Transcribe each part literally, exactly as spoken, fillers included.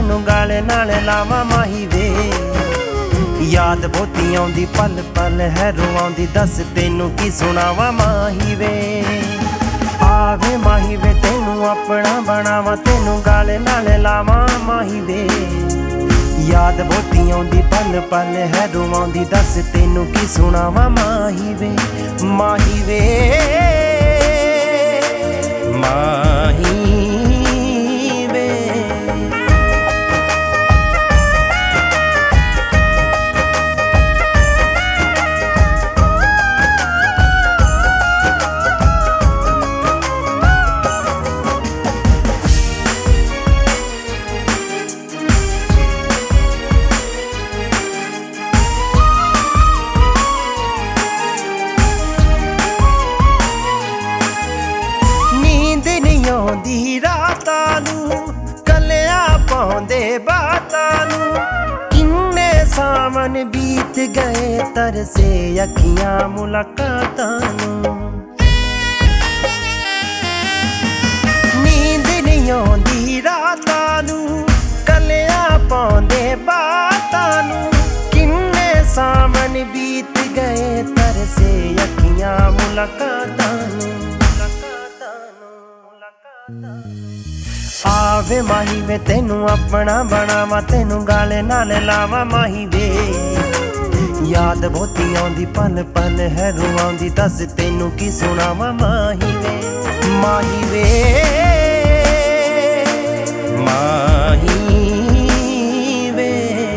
तेनू गाले नाल लावां माही वे। याद बहुती आउंदी पल पल है रुआंदी दस तेनू की सुनावां माही वे। आवे माही वे तेनू अपना बनावां तेनू गाले नाल लावां माही वे। याद बहुती आउंदी पल पल है रुआंदी दस तेनू की सुनावां माही वे। माही वे माही वे दी रातां नूं कलियां पाउंदे बातां नूं किन्ने सावन बीत गए तरसे अखियां मुलाकातां नूं। नींद नहीं आउंदी रातां नूं कलियां पाउंदे बातां नूं किन्ने सावन बीत गए तरसे अखियां मुलाकातां नूं। आवे माही वे तेनू अपना बनावां तेनू गाले नाल लावां माही वे। याद बहुती आउंदी पल पल है रुआंदी दस तेनू की सुनावां माही वे। माही वे माही वे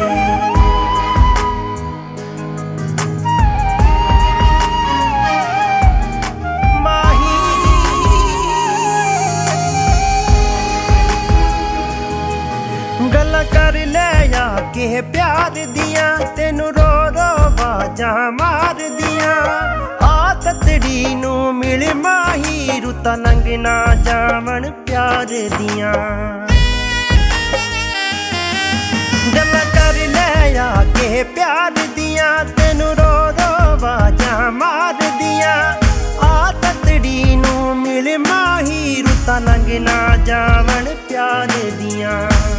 गल्लां कर ले आके प्यार दियां तेनू रो रो बाजां मार दियां। आदतड़ी नूं मिल माही रुतां लंघ ना जावण प्यार दियां। गल्लां कर ले आके प्यार दियां तेनू रो रो बाजां मार दियां। आदतड़ी नूं मिल माही रुतां लंघ ना जावण प्यार दियां।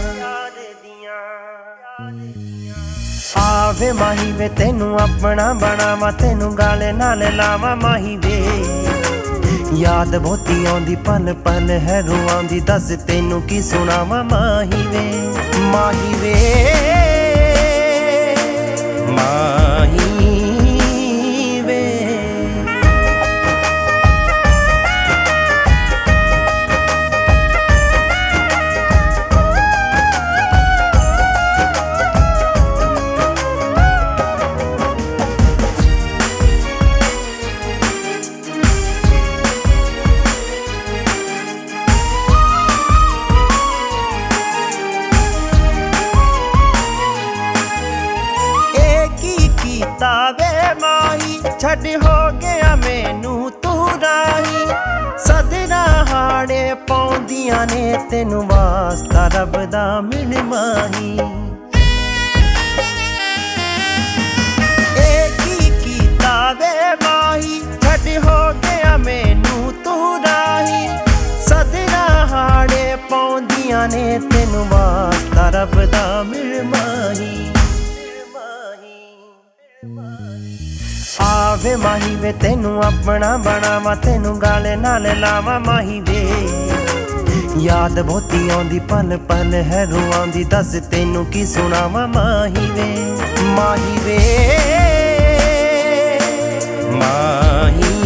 आवे माही वे तेनू अपना बनावां तेनू गाले नाल लावां माही वे। याद बहुती आउंदी पल पल है रुआंदी दस तेनू की सुनावां माही वे। माही वे माही वे वे माही छड़ हो गया मैनू तू राही। सदना हाड़े पाउंदियां ने तेनू वास्ता रब दा मिल माही। एक ही कीता वे माही छड़ हो गया मैनू तू राही। सदना हाड़े पाउंदियां ने तेनू वास्ता रब दा मिल माही। आवे माही वे तेनू अपना बनावां तेनू गाले नाल लावां माही वे। याद बहुती आउंदी पल पल है रुआंदी दस तेनू की सुनावां माही वे। माही वे माही